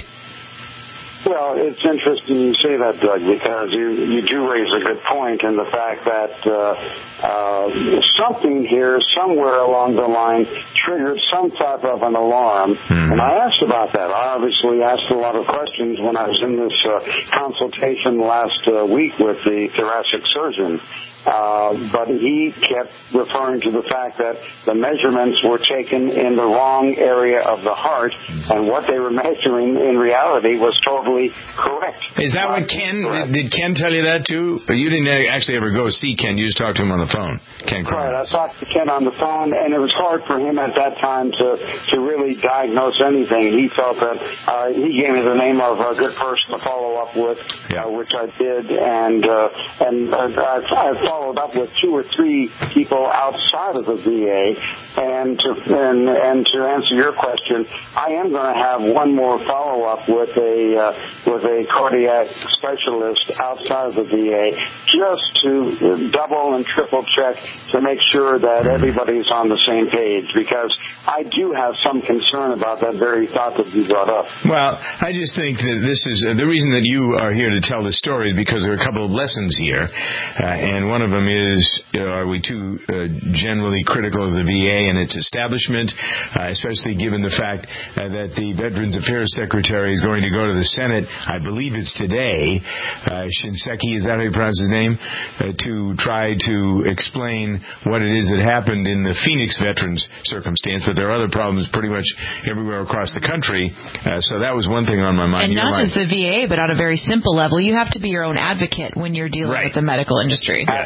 Well, it's interesting you say that, Doug, because you, you do raise a good point in the fact that uh, uh, something here, somewhere along the line, triggered some type of an alarm. Mm. And I asked about that. I obviously asked a lot of questions when I was in this uh, consultation last uh, week with the thoracic surgeon. Uh, but he kept referring to the fact that the measurements were taken in the wrong area of the heart, and what they were measuring in reality was totally correct. Is that what Ken, did Ken tell you that too? You didn't actually ever go see Ken, you just talked to him on the phone. Ken Cronin. Right, I talked to Ken on the phone, and it was hard for him at that time to, to really diagnose anything. He felt that, uh, he gave me the name of a good person to follow up with, yeah. uh, which I did, and, uh, and uh, I, I followed up with two or three people outside of the V A, and to and, and to answer your question, I am going to have one more follow up with a uh, with a cardiac specialist outside of the V A, just to double and triple check to make sure that everybody's on the same page, because I do have some concern about that very thought that you brought up. Well, I just think that this is uh, the reason that you are here to tell the story, because there are a couple of lessons here, uh, and one of them is, you know, are we too uh, generally critical of the V A and its establishment, uh, especially given the fact uh, that the Veterans Affairs Secretary is going to go to the Senate, I believe it's today, uh, Shinseki, is that how you pronounce his name, uh, to try to explain what it is that happened in the Phoenix veterans circumstance, but there are other problems pretty much everywhere across the country, uh, so that was one thing on my mind. And not just the V A, but on a very simple level, you have to be your own advocate when you're dealing right. with the medical industry. Yeah,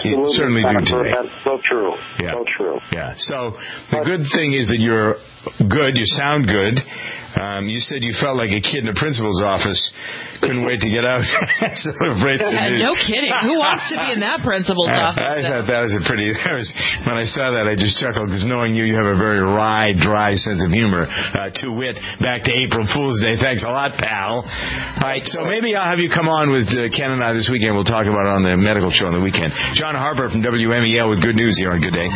Absolutely. certainly do today. That's so true. Yeah. So true. Yeah. So the good thing is that you're good. You sound good. Um, you said you felt like a kid in the principal's office. Couldn't wait to get out. Celebrate the news. No kidding. Who wants to be in that principal's office? I thought that was a pretty. That was, when I saw that, I just chuckled because knowing you, you have a very wry, dry sense of humor. Uh, to wit, back to April Fool's Day. Thanks a lot, pal. All right, so maybe I'll have you come on with uh, Ken and I this weekend. We'll talk about it on the medical show on the weekend. John Harper from W M E L with good news here on Good Day.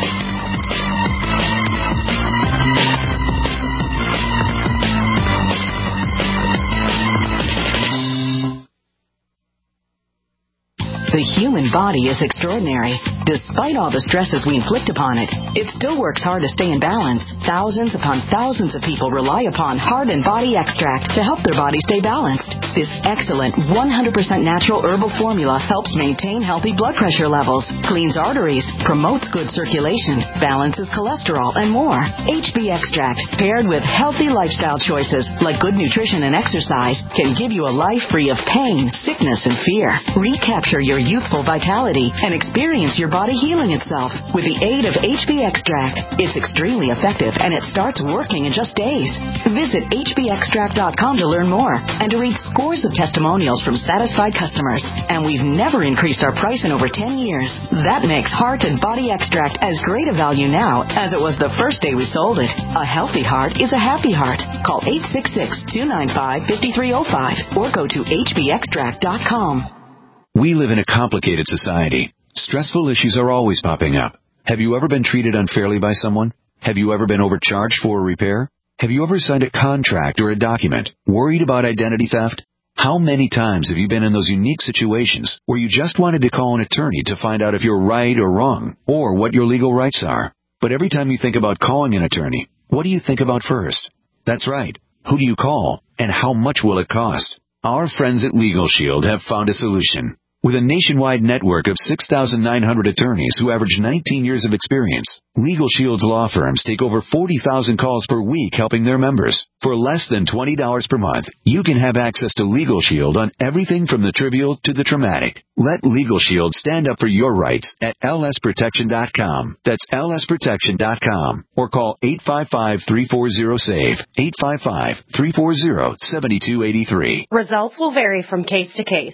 The human body is extraordinary. Despite all the stresses we inflict upon it, it still works hard to stay in balance. Thousands upon thousands of people rely upon Heart and Body Extract to help their body stay balanced. This excellent one hundred percent natural herbal formula helps maintain healthy blood pressure levels, cleans arteries, promotes good circulation, balances cholesterol, and more. H B Extract, paired with healthy lifestyle choices like good nutrition and exercise, can give you a life free of pain, sickness, and fear. Recapture your youthful vitality and experience your body healing itself with the aid of H B Extract. It's extremely effective and it starts working in just days. Visit H B extract dot com to learn more and to read scores of testimonials from satisfied customers. And we've never increased our price in over ten years. That makes Heart and Body Extract as great a value now as it was the first day we sold it. A healthy heart is a happy heart. Call eight six six, two nine five, five three zero five or go to H B extract dot com. We live in a complicated society. Stressful issues are always popping up. Have you ever been treated unfairly by someone? Have you ever been overcharged for a repair? Have you ever signed a contract or a document worried about identity theft? How many times have you been in those unique situations where you just wanted to call an attorney to find out if you're right or wrong or what your legal rights are? But every time you think about calling an attorney, what do you think about first? That's right. Who do you call and how much will it cost? Our friends at Legal Shield have found a solution. With a nationwide network of six thousand nine hundred attorneys who average nineteen years of experience, Legal Shield's law firms take over forty thousand calls per week helping their members. For less than twenty dollars per month, you can have access to Legal Shield on everything from the trivial to the traumatic. Let Legal Shield stand up for your rights at L S protection dot com. That's L S protection dot com. Or call eight five five, three four zero, S A V E, eight five five, three four zero, seven two eight three. Results will vary from case to case.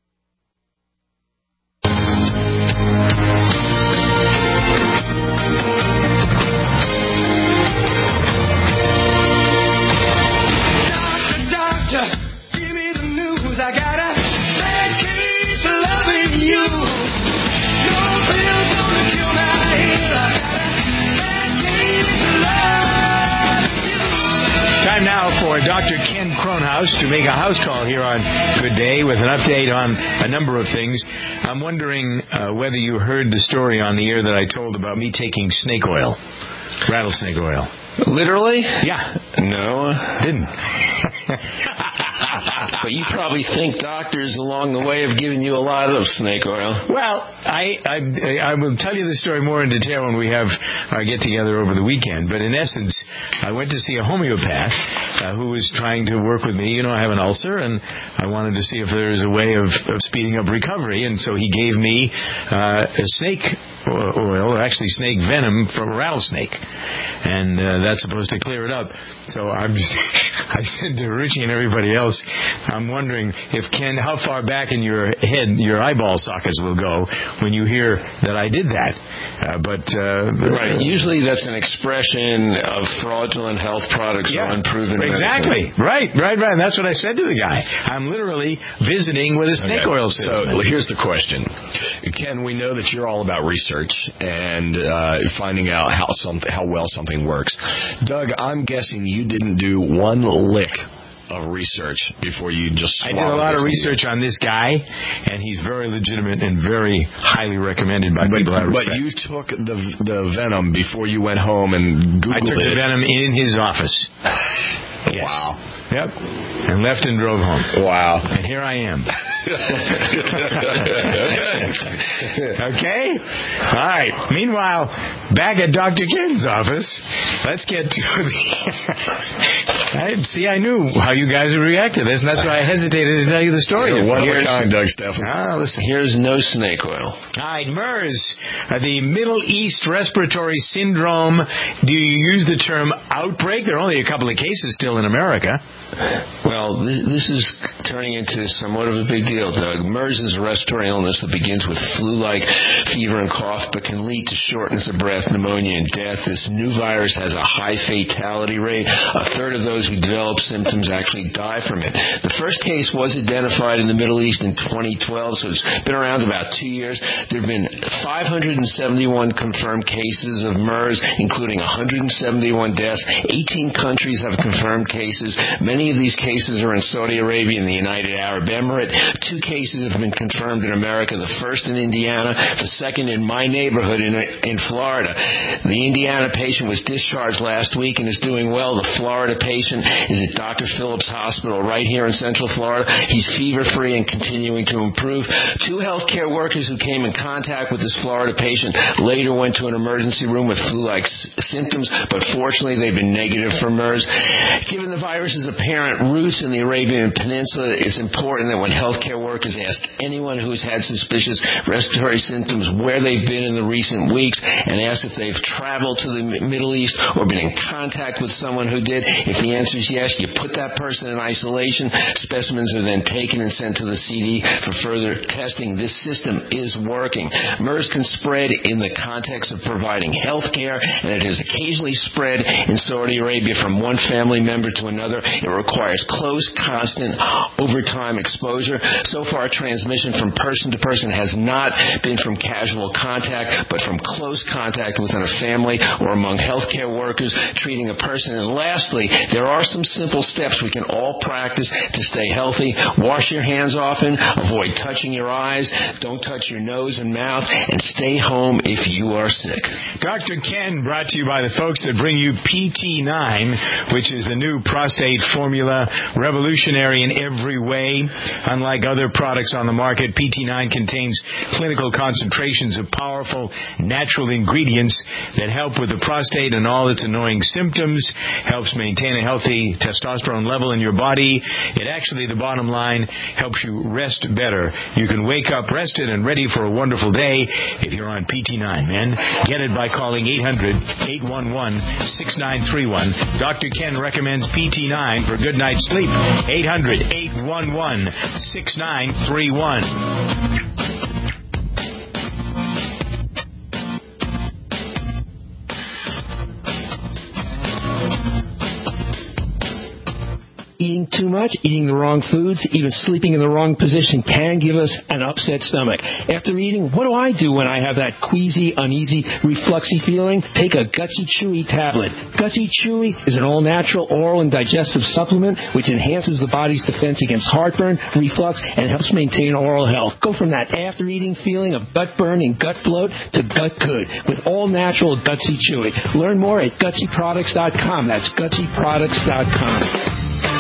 Give me the news. I got a bad case of loving you. No pills gonna kill my head. I got a bad case of loving you. Time now for Doctor Ken Kronhaus to make a house call here on Good Day with an update on a number of things. I'm wondering uh, whether you heard the story on the air that I told about me taking snake oil, rattlesnake oil. Literally? Yeah. No. Didn't. But you probably think doctors along the way have given you a lot of snake oil. Well, I, I I will tell you the story more in detail when we have our get-together over the weekend. But in essence, I went to see a homeopath uh, who was trying to work with me. You know, I have an ulcer, and I wanted to see if there was a way of, of speeding up recovery. And so he gave me uh, a snake oil, or actually snake venom from a rattlesnake. And uh, that's supposed to clear it up. So I'm just, I said to Richie and everybody else, I'm wondering if Ken, how far back in your head your eyeball sockets will go when you hear that I did that. Uh, but uh, right, usually that's an expression of fraudulent health products yeah, or unproven exactly. medicine. Right, right, right. And that's what I said to the guy. I'm literally visiting with a snake okay. oil salesman. So here's the question, Ken. We know that you're all about research and uh, finding out how something, how well something works. Doug, I'm guessing you didn't do one lick of research before you just I did a lot of research on this guy, and he's very legitimate and very highly recommended by but, people I respect. But you took the the venom before you went home and Googled it. I took it. the venom in his office. Yes. Wow. Yep. And left and drove home. Wow. And here I am. Okay? All right. Meanwhile, back at Doctor Ken's office, let's get to the... I, see, I knew how you guys would react to this, and that's why I hesitated to tell you the story. You're one of a kind, Doug Stephan. Ah, listen. Here's no snake oil. All right, MERS, uh, the Middle East Respiratory Syndrome. Do you use the term outbreak? There are only a couple of cases still in America. Well, th- this is turning into somewhat of a big deal, Doug. MERS is a respiratory illness that begins with flu-like fever and cough, but can lead to shortness of breath, pneumonia, and death. This new virus has a high fatality rate. A third of those who develop symptoms actually die from it. The first case was identified in the Middle East in twenty twelve, so it's been around about two years. There have been five hundred seventy-one confirmed cases of MERS, including one hundred seventy-one deaths. eighteen countries have confirmed cases. Many of these cases are in Saudi Arabia and the United Arab Emirates. Two cases have been confirmed in America, the first in Indiana, the second in my neighborhood in, in Florida. The Indiana patient was discharged last week and is doing well. The Florida patient is at Doctor Phillips Hospital right here in Central Florida. He's fever-free and continuing to improve. Two healthcare workers who came in contact with this Florida patient later went to an emergency room with flu-like s- symptoms, but fortunately they've been negative for MERS. Given the virus's apparent roots in the Arabian Peninsula, it's important that when healthcare workers ask anyone who's had suspicious respiratory symptoms where they've been in the recent weeks and ask if they've traveled to the Middle East or been in contact with someone who did. If the answer is yes, you put that person in isolation. Specimens are then taken and sent to the C D for further testing. This system is working. MERS can spread in the context of providing health care, and it has occasionally spread in Saudi Arabia from one family member to another. It requires close, constant, over-time exposure. So far, transmission from person to person has not been from casual contact, but from close contact within a family or among healthcare workers treating a person. And lastly, there are some simple steps we can all practice to stay healthy. Wash your hands often, avoid touching your eyes, don't touch your nose and mouth, and stay home if you are sick. Doctor Ken, brought to you by the folks that bring you P T nine, which is the new prostate formula, revolutionary in every way. Unlike other products on the market, P T nine contains clinical concentrations of powerful natural ingredients that help with the prostate and all its annoying symptoms, helps maintain a healthy testosterone level in your body. It actually, the bottom line, helps you rest better. You can wake up rested and ready for a wonderful day if you're on P T nine, man. Get it by calling eight hundred, eight one one, six nine three one. Doctor Ken recommends P T nine for good night's sleep. eight hundred, eight one one, six nine three one. Eating too much, eating the wrong foods, even sleeping in the wrong position can give us an upset stomach. After eating, what do I do when I have that queasy, uneasy, refluxy feeling? Take a Gutsy Chewy tablet. Gutsy Chewy is an all-natural oral and digestive supplement which enhances the body's defense against heartburn, reflux, and helps maintain oral health. Go from that after-eating feeling of gut burn and gut bloat to gut good with all-natural Gutsy Chewy. Learn more at gutsy products dot com. That's gutsy products dot com.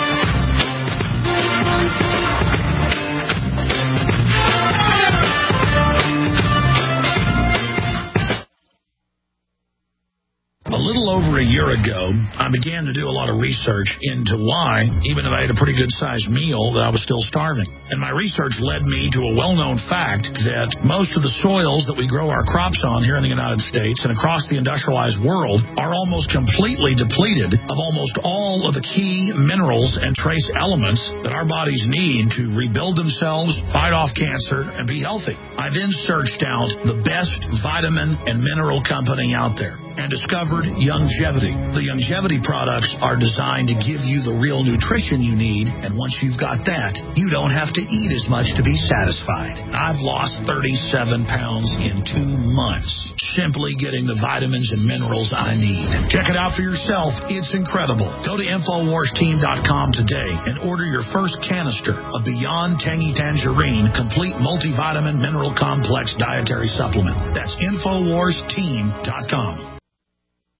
A little over a year ago, I began to do a lot of research into why, even if I had a pretty good-sized meal, that I was still starving. And my research led me to a well-known fact that most of the soils that we grow our crops on here in the United States and across the industrialized world are almost completely depleted of almost all of the key minerals and trace elements that our bodies need to rebuild themselves, fight off cancer, and be healthy. I then searched out the best vitamin and mineral company out there and discovered Youngevity. The Youngevity products are designed to give you the real nutrition you need, and once you've got that, you don't have to eat as much to be satisfied. I've lost thirty-seven pounds in two months simply getting the vitamins and minerals I need. Check it out for yourself. It's incredible. Go to infowars team dot com today and order your first canister of Beyond Tangy Tangerine Complete Multivitamin Mineral Complex Dietary Supplement. That's infowars team dot com.